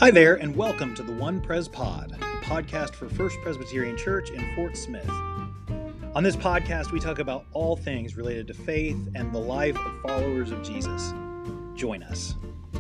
Hi there, and welcome to the One Pres Pod, a podcast for First Presbyterian Church in Fort Smith. On this podcast, we talk about all things related to faith and the life of followers of Jesus. Join us.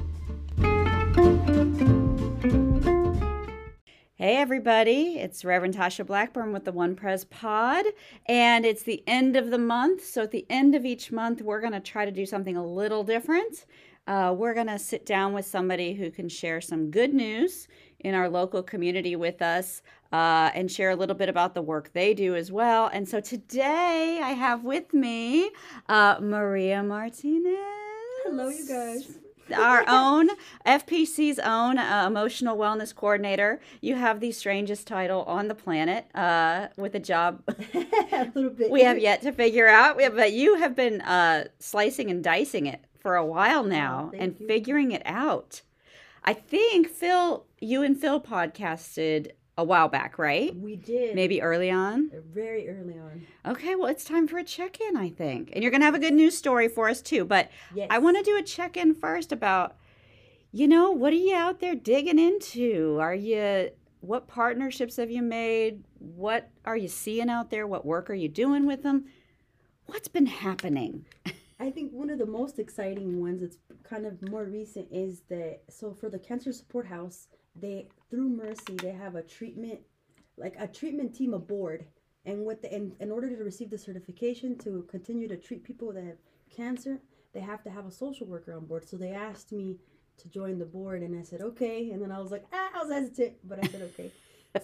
Hey everybody, it's Reverend Tasha Blackburn with the One Pres Pod, and it's the end of the month. So at the end of each month, we're going to try to do something a little different. We're going to sit down with somebody who can share some good news in our local community with us and share a little bit about the work they do as well. And so today I have with me Maria Martinez. Hello, you guys. Our own FPC's own emotional wellness coordinator. You have the strangest title on the planet with a job A little bit. we have yet to figure out. But you have been slicing and dicing it for a while now and figuring it out. I think you and Phil podcasted a while back, right? We did. Maybe early on? Very early on. Okay, well, it's time for a check-in, I think. And you're going to have a good news story for us, too. But Yes. I want to do a check-in first about, what are you out there digging into? What partnerships have you made? What are you seeing out there? What work are you doing with them? What's been happening? I think one of the most exciting ones that's kind of more recent is for the Cancer Support House, through Mercy, they have a treatment team aboard. And in order to receive the certification to continue to treat people that have cancer, they have to have a social worker on board. So they asked me to join the board, and I said okay. And then I was like, I was hesitant, but I said okay.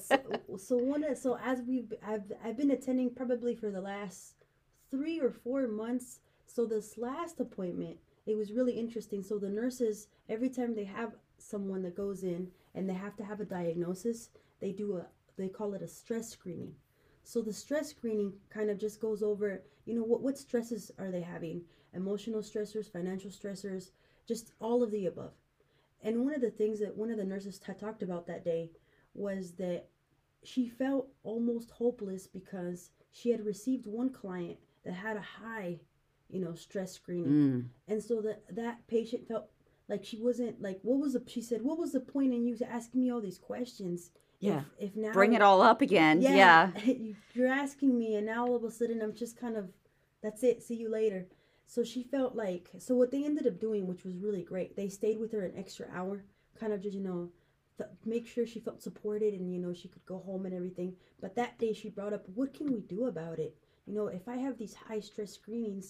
I've been attending probably for the last 3 or 4 months. So this last appointment, it was really interesting. So the nurses, every time they have someone that goes in and they have to have a diagnosis, they call it a stress screening. So the stress screening kind of just goes over, what stresses are they having? Emotional stressors, financial stressors, just all of the above. And one of the things that one of the nurses had talked about that day was that she felt almost hopeless because she had received one client that had a high stress screening. And so that patient felt like she wasn't like, she said, what was the point in you asking me all these questions? Yeah. If now Bring it all up again. Yeah. You're asking me, and now all of a sudden I'm just kind of, that's it, see you later. So she felt like, so what they ended up doing, which was really great, they stayed with her an extra hour, kind of just, make sure she felt supported and, she could go home and everything. But that day she brought up, what can we do about it? If I have these high stress screenings,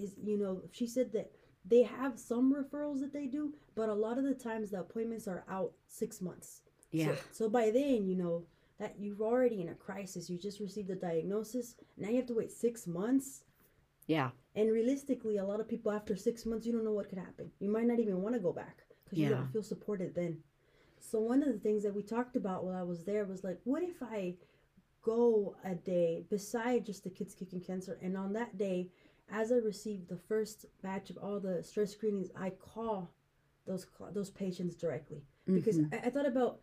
she said that they have some referrals that they do, but a lot of the times the appointments are out 6 months. Yeah. So by then, that you're already in a crisis. You just received a diagnosis. Now you have to wait 6 months. Yeah. And realistically, a lot of people after 6 months, you don't know what could happen. You might not even want to go back because you don't feel supported then. So one of the things that we talked about while I was there was like, what if I go a day beside just the Kids Kicking Cancer, and on that day, as I receive the first batch of all the stress screenings, I call those patients directly. Because I thought about,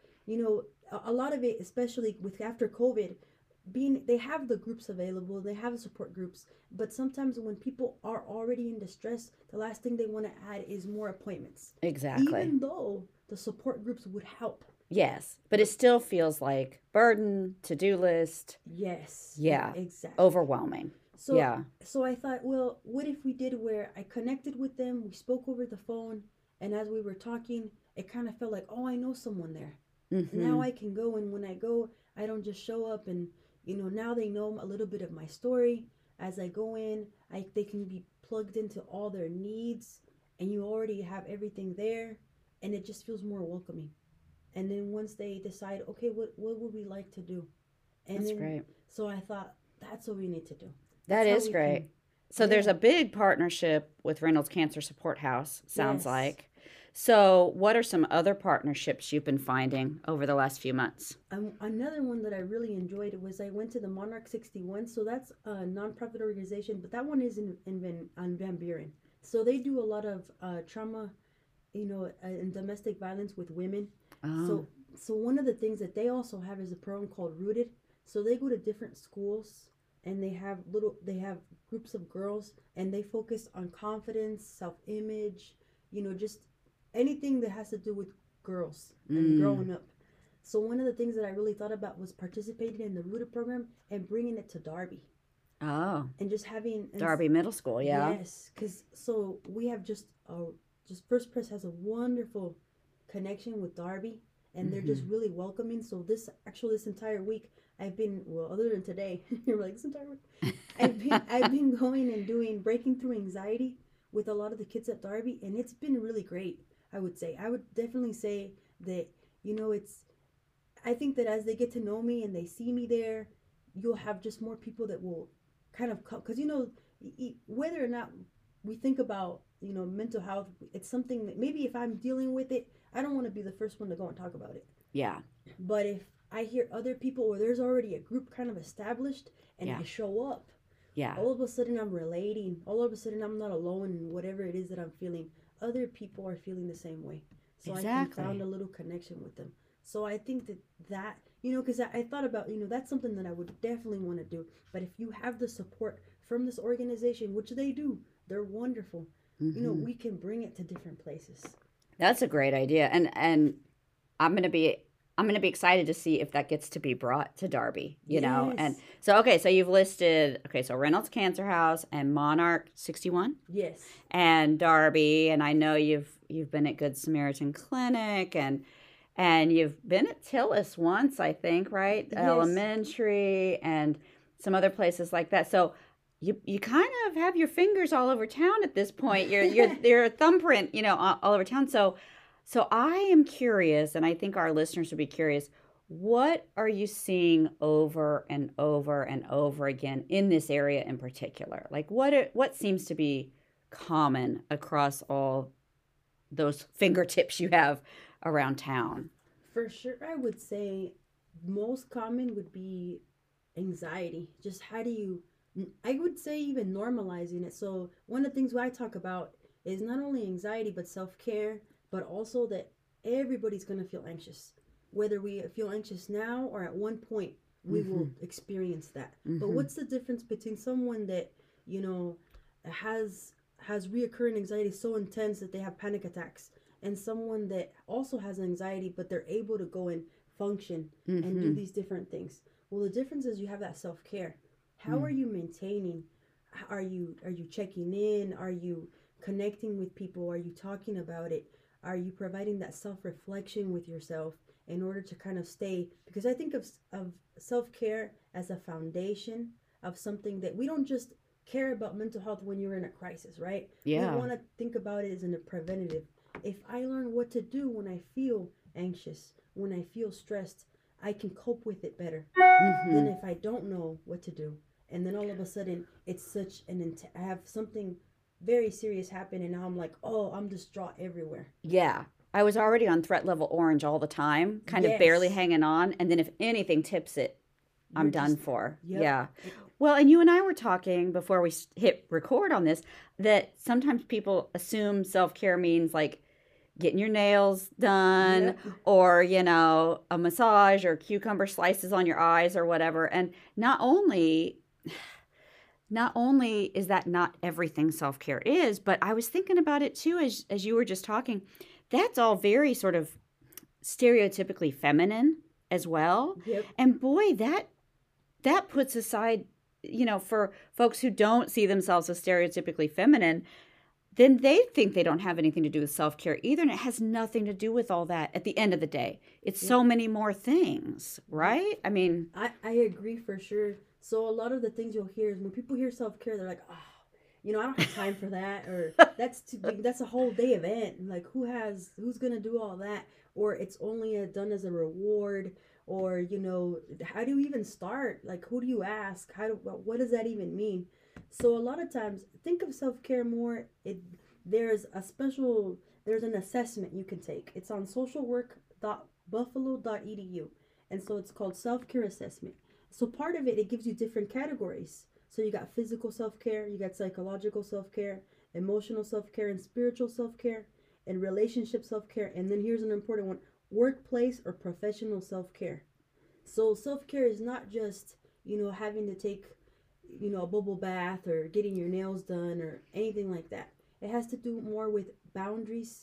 a lot of it, especially with after COVID, they have the groups available, they have the support groups, but sometimes when people are already in distress, the last thing they want to add is more appointments. Exactly. Even though the support groups would help. Yes, but it still feels like burden, to-do list. Yes. Yeah. Exactly. Overwhelming. So I thought, well, what if we did where I connected with them, we spoke over the phone, and as we were talking, it kind of felt like, oh, I know someone there. Now I can go, and when I go, I don't just show up and, now they know a little bit of my story. As I go in, they can be plugged into all their needs, and you already have everything there, and it just feels more welcoming. And then once they decide, okay, what would we like to do? And That's great. So I thought, that's what we need to do. That is great. So there's a big partnership with Reynolds Cancer Support House, sounds like. So what are some other partnerships you've been finding over the last few months? Another one that I really enjoyed was I went to the Monarch 61. So that's a nonprofit organization, but that one is on Van Buren. So they do a lot of trauma, and domestic violence with women. Oh. So one of the things that they also have is a program called Rooted. So they go to different schools, and they have groups of girls, and they focus on confidence, self-image, just anything that has to do with girls and growing up. So one of the things that I really thought about was participating in the Rooted program and bringing it to Darby. Oh, And just having Darby Middle School, yeah. Yes, because so we have just First Pres has a wonderful connection with Darby, and they're just really welcoming. So this entire week I've been, well, other than today, you're like, this entire week I've been going and doing breaking through anxiety with a lot of the kids at Darby, and it's been really great. I would definitely say that, you know, I think that as they get to know me and they see me there, you'll have just more people that will kind of come, because, you know, whether or not we think about, you know, mental health, it's something that maybe if I'm dealing with it, I don't want to be the first one to go and talk about it. Yeah. But if I hear other people, or there's already a group kind of established, and I show up, all of a sudden I'm relating. All of a sudden I'm not alone in whatever it is that I'm feeling. Other people are feeling the same way. So I can found a little connection with them. So I think that you know, because I thought about, you know, that's something that I would definitely want to do. But if you have the support from this organization, which they do, they're wonderful. You know, we can bring it to different places. That's a great idea, and I'm gonna be excited to see if that gets to be brought to Darby. You know, and so so you've listed so Reynolds Cancer House and Monarch 61. Yes. And Darby, and I know you've been at Good Samaritan Clinic and you've been at Tillis once, I think, right? Yes. Elementary and some other places like that. So you kind of have your fingers all over town at this point. You're a thumbprint, you know, all over town. So I am curious, and I think our listeners would be curious. What are you seeing over and over and over again in this area in particular? Like what seems to be common across all those fingertips you have around town? For sure, I would say most common would be anxiety. Just I would say even normalizing it. So one of the things I talk about is not only anxiety, but self-care, but also that everybody's going to feel anxious. Whether we feel anxious now or at one point, we will experience that. But what's the difference between someone that, you know, has reoccurring anxiety so intense that they have panic attacks, and someone that also has anxiety, but they're able to go and function and do these different things? Well, the difference is you have that self-care. How are you maintaining? Are you checking in? Are you connecting with people? Are you talking about it? Are you providing that self-reflection with yourself in order to kind of stay? Because I think of self-care as a foundation of something that we don't just care about mental health when you're in a crisis, right? Yeah. We want to think about it as in a preventative. If I learn what to do when I feel anxious, when I feel stressed, I can cope with it better than if I don't know what to do. And then all of a sudden, it's such I have something very serious happen, and now I'm like, oh, I'm distraught everywhere. Yeah. I was already on threat level orange all the time, kind of barely hanging on. And then if anything tips it, I'm done for. Yep. Yeah. Well, and you and I were talking before we hit record on this, that sometimes people assume self-care means like getting your nails done or, you know, a massage or cucumber slices on your eyes or whatever. And not only is that not everything self-care is, but I was thinking about it too, as you were just talking, that's all very sort of stereotypically feminine as well. Yep. And boy, that puts aside, you know, for folks who don't see themselves as stereotypically feminine, then they think they don't have anything to do with self-care either. And it has nothing to do with all that at the end of the day. It's so many more things, right? I mean, I agree for sure. So a lot of the things you'll hear is when people hear self-care, they're like, oh, you know, I don't have time for that, or that's a whole day event. Like who's gonna do all that? Or it's only done as a reward, or, you know, how do you even start? Like, who do you ask? What does that even mean? So a lot of times, think of self-care more. There's an assessment you can take. It's on socialwork.buffalo.edu, and so it's called self-care assessment. So part of it gives you different categories. So you got physical self-care, you got psychological self-care, emotional self-care, and spiritual self-care, and relationship self-care. And then here's an important one: workplace or professional self-care. So self-care is not just, you know, having to take, you know, a bubble bath or getting your nails done or anything like that. It has to do more with boundaries.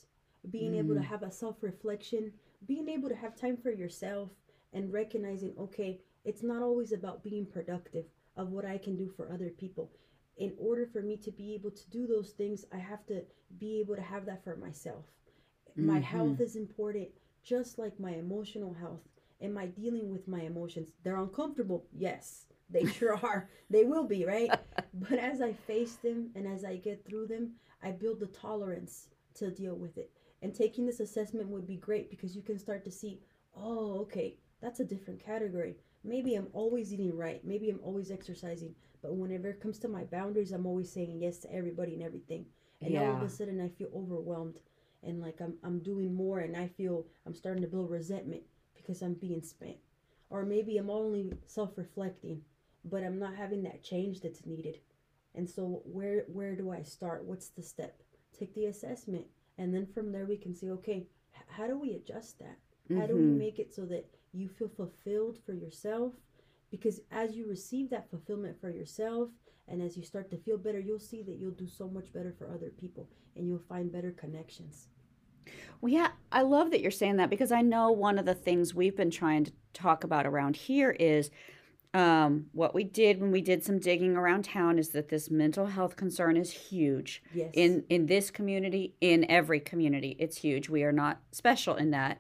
being able to have a self-reflection, being able to have time for yourself, and recognizing, okay, it's not always about being productive of what I can do for other people. In order for me to be able to do those things, I have to be able to have that for myself. My health is important, just like my emotional health. Am I dealing with my emotions? They're uncomfortable. Yes, they sure are. They will be, right? But as I face them and as I get through them, I build the tolerance to deal with it. And taking this assessment would be great because you can start to see, oh, okay, that's a different category. Maybe I'm always eating right. Maybe I'm always exercising. But whenever it comes to my boundaries, I'm always saying yes to everybody and everything. And all of a sudden I feel overwhelmed and like I'm doing more, and I feel I'm starting to build resentment because I'm being spent. Or maybe I'm only self-reflecting, but I'm not having that change that's needed. And so where do I start? What's the step? Take the assessment, and then from there we can see, okay, how do we adjust that? How do we make it so that you feel fulfilled for yourself? Because as you receive that fulfillment for yourself, and as you start to feel better, you'll see that you'll do so much better for other people, and you'll find better connections. Well, yeah, I love that you're saying that because I know one of the things we've been trying to talk about around here is what we did when we did some digging around town is that this mental health concern is huge Yes. in this community, in every community. It's huge. We are not special in that.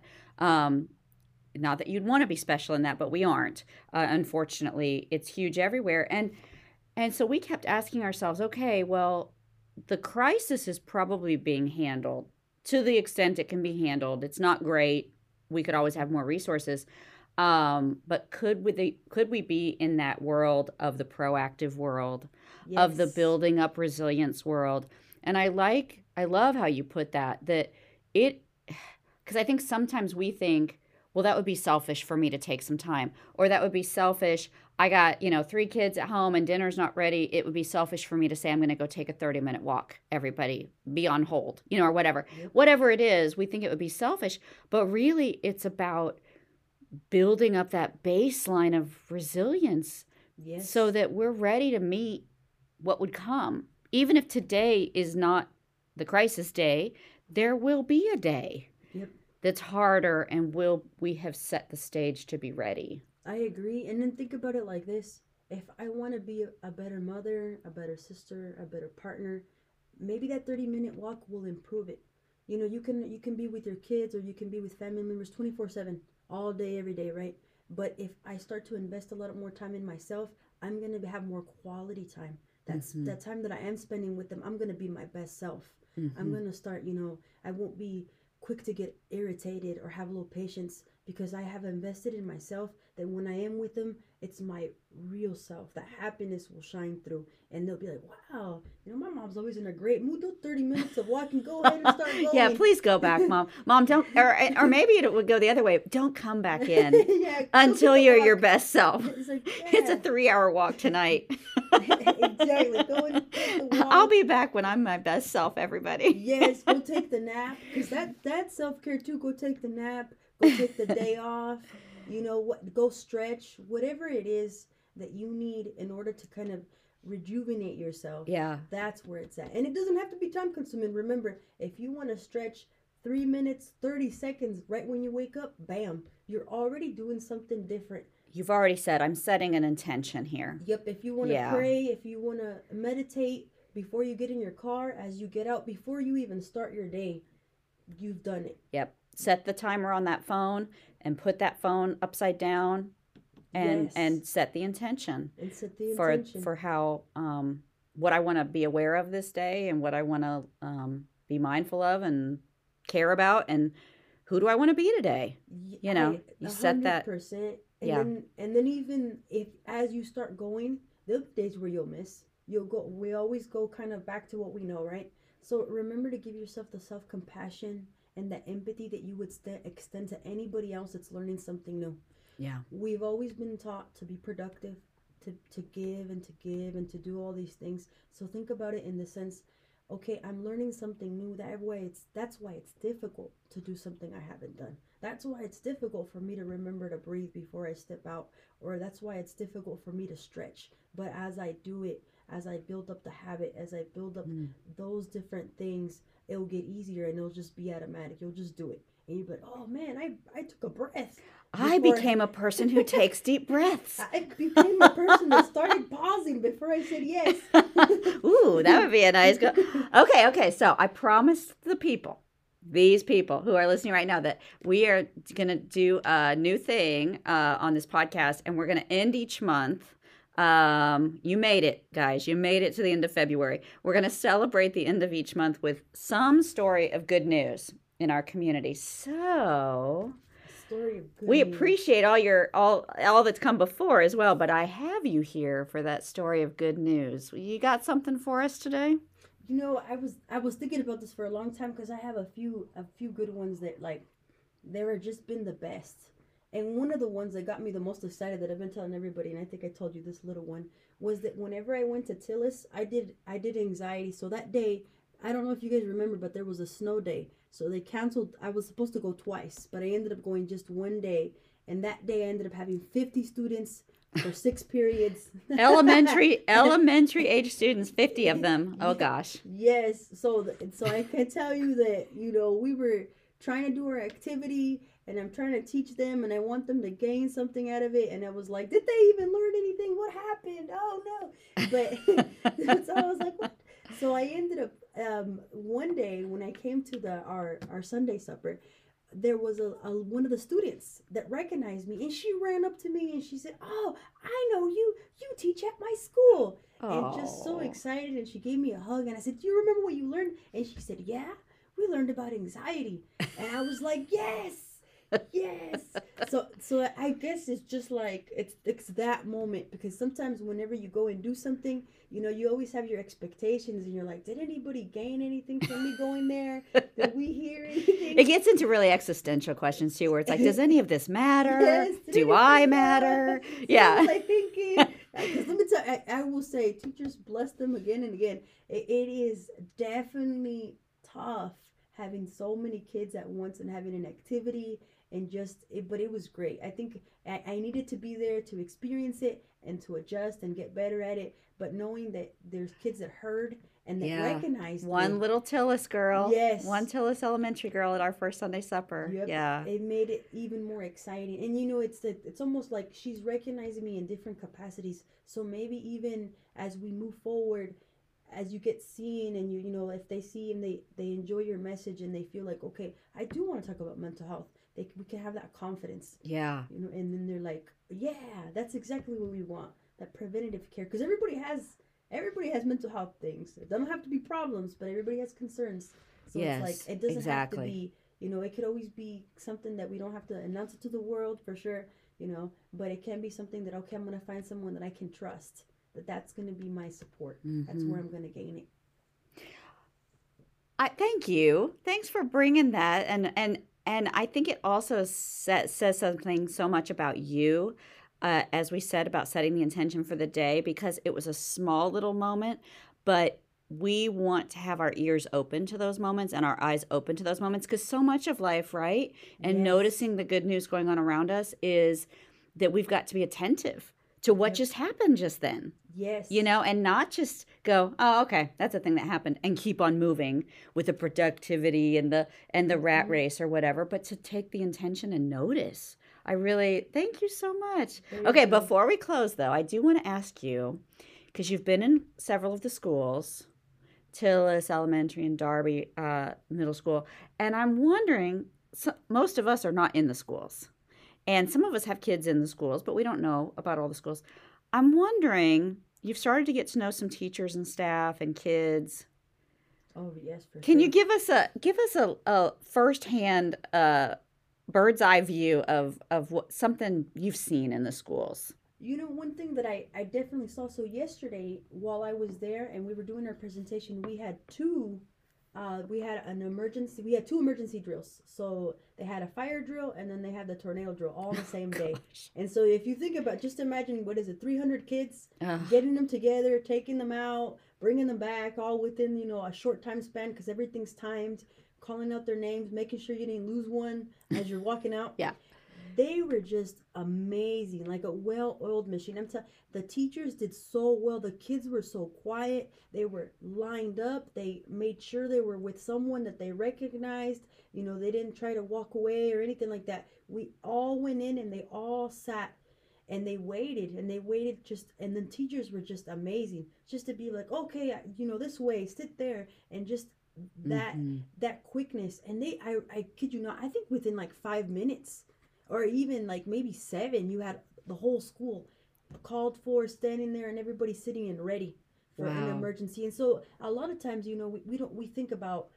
Not that you'd want to be special in that, but we aren't. Unfortunately, it's huge everywhere. And so we kept asking ourselves, okay, well, the crisis is probably being handled to the extent it can be handled. It's not great. We could always have more resources. But could we be in that world of the proactive world, of the Yes. building up resilience world? And I love how you put that it, because I think sometimes we think, well, that would be selfish for me to take some time, or that would be selfish. I got, 3 kids at home and dinner's not ready. It would be selfish for me to say, I'm going to go take a 30-minute walk. Everybody be on hold, or whatever. Yep. Whatever it is, we think it would be selfish, but really it's about building up that baseline of resilience Yes. so that we're ready to meet what would come. Even if today is not the crisis day, there will be a day Yep. that's harder, and we have set the stage to be ready. I agree. And then think about it like this. If I want to be a better mother, a better sister, a better partner, maybe that 30-minute walk will improve it. You can be with your kids, or you can be with family members 24/7, all day, every day, right? But if I start to invest a lot more time in myself, I'm going to have more quality time. That's that time that I am spending with them. I'm going to be my best self. I'm going to start, I won't be quick to get irritated or have low patience because I have invested in myself, that when I am with them, it's my real self. That happiness will shine through, and they'll be like, wow, my mom's always in a great mood. Do 30 minutes of walking. Go ahead and start going. Yeah, please go back, Mom. Mom, don't, or maybe it would go the other way. Don't come back in Yeah, until you're your best self. It's like, It's a yeah. 3-hour walk tonight. Exactly. Go and take the walk. I'll be back when I'm my best self, everybody. Yes, go take the nap, because that's self-care too. Go take the nap. Go take the day off. Go stretch. Whatever it is that you need in order to kind of rejuvenate yourself. Yeah. That's where it's at. And it doesn't have to be time consuming. Remember, if you want to stretch 3 minutes, 30 seconds right when you wake up, bam, you're already doing something different. You've already said, I'm setting an intention here. Yep, if you want to pray, if you want to meditate before you get in your car, as you get out, before you even start your day, you've done it. Yep. Set the timer on that phone and put that phone upside down and set the intention. And set the intention. For how, what I want to be aware of this day, and what I want to be mindful of and care about, and who do I want to be today? You set that. 100%. And then even if as you start going, there'll be days where you'll miss. We always go kind of back to what we know, right? So remember to give yourself the self-compassion and the empathy that you would extend to anybody else that's learning something new. Yeah. We've always been taught to be productive, to give and to give and to do all these things. So think about it in the sense, okay, I'm learning something new. That's why it's difficult to do something I haven't done. That's why it's difficult for me to remember to breathe before I step out, or that's why it's difficult for me to stretch. But as I do it, as I build up the habit, as I build up those different things, it will get easier and it'll just be automatic. You'll just do it. And you'll be like, oh man, I took a breath. I became a person who takes deep breaths. I became a person that started pausing before I said yes. Ooh, that would be a nice go. Okay. So I promised these people who are listening right now, that we are going to do a new thing on this podcast, and we're going to end each month. You made it, guys. You made it to the end of February. We're going to celebrate the end of each month with some story of good news in our community. So Story of good we news. appreciate all that's come before as well, but I have you here for that story of good news. You got something for us today? You know, I was thinking about this for a long time because I have a few good ones that like they were just been the best. And one of the ones that got me the most excited that I've been telling everybody, and I think I told you this little one, was that whenever I went to Tillis, I did anxiety. So that day, I don't know if you guys remember, but there was a snow day. So they canceled. I was supposed to go twice, but I ended up going just one day. And that day I ended up having 50 students for 6 periods. Elementary age students, 50 of them. Oh gosh. Yes. So I can tell you that, you know, we were trying to do our activity and I'm trying to teach them and I want them to gain something out of it. And I was like, did they even learn anything? What happened? Oh no. But so I was like, what? So I ended up one day when I came to our Sunday supper, there was a one of the students that recognized me and she ran up to me and she said, oh, I know you teach at my school. And just so excited, and she gave me a hug and I said, do you remember what you learned? And she said, yeah, we learned about anxiety. And I was like, yes. So I guess it's just like it's that moment, because sometimes whenever you go and do something, you know, you always have your expectations and you're like, did anybody gain anything from me going there? Did we hear anything? It gets into really existential questions too, where it's like, does any of this matter? Yes, Do I matter? Yeah. What was I thinking? Because let me tell you, I will say, teachers bless them again and again. It is definitely tough having so many kids at once and having an activity and but it was great. I think I needed to be there to experience it and to adjust and get better at it. But knowing that there's kids that heard and that recognized one little Tillis girl. Yes. One Tillis elementary girl at our first Sunday supper. Yep. Yeah. It made it even more exciting. And you know, it's almost like she's recognizing me in different capacities. So maybe even as we move forward, as you get seen and you know, if they see and they enjoy your message and they feel like, okay, I do want to talk about mental health, we can have that confidence. Yeah. You know, and then they're like, yeah, that's exactly what we want. That preventative care, because everybody has mental health things. It doesn't have to be problems, but everybody has concerns. So yes, it's like it doesn't exactly. have to be, you know, it could always be something that we don't have to announce it to the world for sure, you know, but it can be something that, okay, I'm going to find someone that I can trust, that's going to be my support. Mm-hmm. That's where I'm going to gain it. Thank you. Thanks for bringing that. And I think it also says something so much about you, as we said, about setting the intention for the day, because it was a small little moment, but we want to have our ears open to those moments and our eyes open to those moments, because so much of life, right? And noticing the good news going on around us is that we've got to be attentive to what just happened just then. Yes. You know, and not just go, oh, okay, that's a thing that happened, and keep on moving with the productivity and the rat race or whatever, but to take the intention and notice. I really thank you so much. Okay, before we close though, I do want to ask you, because you've been in several of the schools, Tillis Elementary and Darby Middle School, and I'm wondering, most of us are not in the schools, and some of us have kids in the schools, but we don't know about all the schools. I'm wondering, you've started to get to know some teachers and staff and kids. Oh yes, for Can sure. you give us a firsthand bird's eye view of what something you've seen in the schools? You know, one thing that I definitely saw. So yesterday, while I was there and we were doing our presentation, we had two emergency drills. So they had a fire drill and then they had the tornado drill all the same day. And so if you think about, just imagine, 300 kids, getting them together, taking them out, bringing them back, all within, you know, a short time span, because everything's timed, calling out their names, making sure you didn't lose one as you're walking out. Yeah. they were just amazing, like a well-oiled machine. The teachers did so well. The kids were so quiet. They were lined up. They made sure they were with someone that they recognized. They didn't try to walk away or anything like that. We all went in and they all sat and they waited and then teachers were just amazing, just to be like, okay, this way, sit there, and just that quickness. And I kid you not, I think within like 5 minutes or even like maybe 7, you had the whole school called for, standing there, and everybody sitting and ready for an emergency. And so a lot of times, we think about,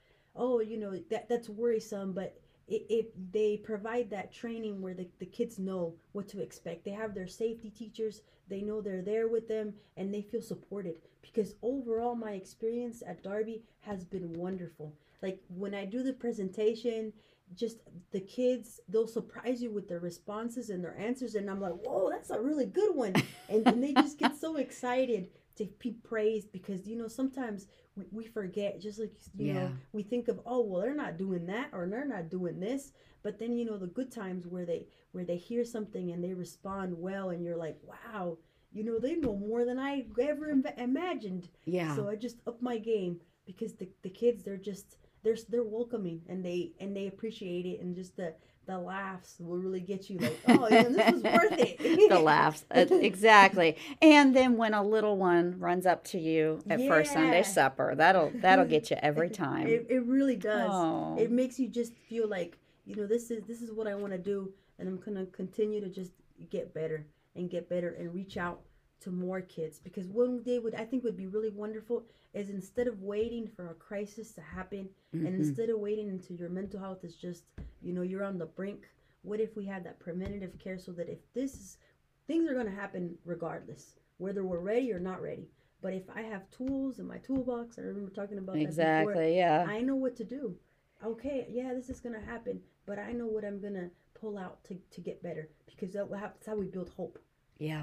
that's worrisome, but if they provide that training where the kids know what to expect, they have their safety teachers, they know they're there with them, and they feel supported. Because overall, my experience at Darby has been wonderful. Like when I do the presentation, just the kids, they'll surprise you with their responses and their answers, and I'm like, whoa, that's a really good one. And they just get so excited to be praised, because sometimes we forget, just like we think of, oh, well, they're not doing that, or they're not doing this. But then the good times where they hear something and they respond well, and you're like, wow, they know more than I ever imagined. So I just up my game, because the kids, they're welcoming, and they appreciate it, and just the laughs will really get you, like, oh, this was worth it. The laughs, exactly. And then when a little one runs up to you at first Sunday supper, that'll get you every time. It really does. Oh. It makes you just feel like, this is what I want to do, and I'm gonna continue to just get better and reach out to more kids. Because one day I think would be really wonderful is, instead of waiting for a crisis to happen, and instead of waiting until your mental health is just, you're on the brink, what if we had that preventative care, so that if things are going to happen regardless, whether we're ready or not ready. But if I have tools in my toolbox, I remember talking about that before, I know what to do. Okay, this is going to happen, but I know what I'm going to pull out to get better, because that's how we build hope. Yeah.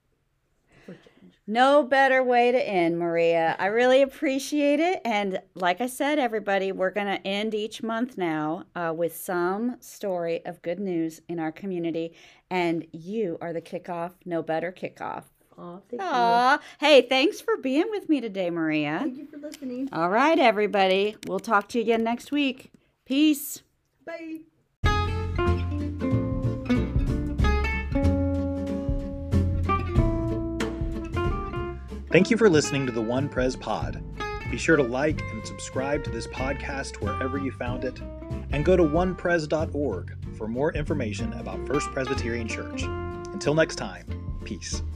No better way to end, Maria. I really appreciate it. And like I said, everybody, we're going to end each month now with some story of good news in our community. And you are the kickoff. No better kickoff. Thank you. Hey, thanks for being with me today, Maria. Thank you for listening. All right, everybody. We'll talk to you again next week. Peace. Bye. Thank you for listening to the One Pres Pod. Be sure to like and subscribe to this podcast wherever you found it, and go to onepres.org for more information about First Presbyterian Church. Until next time, peace.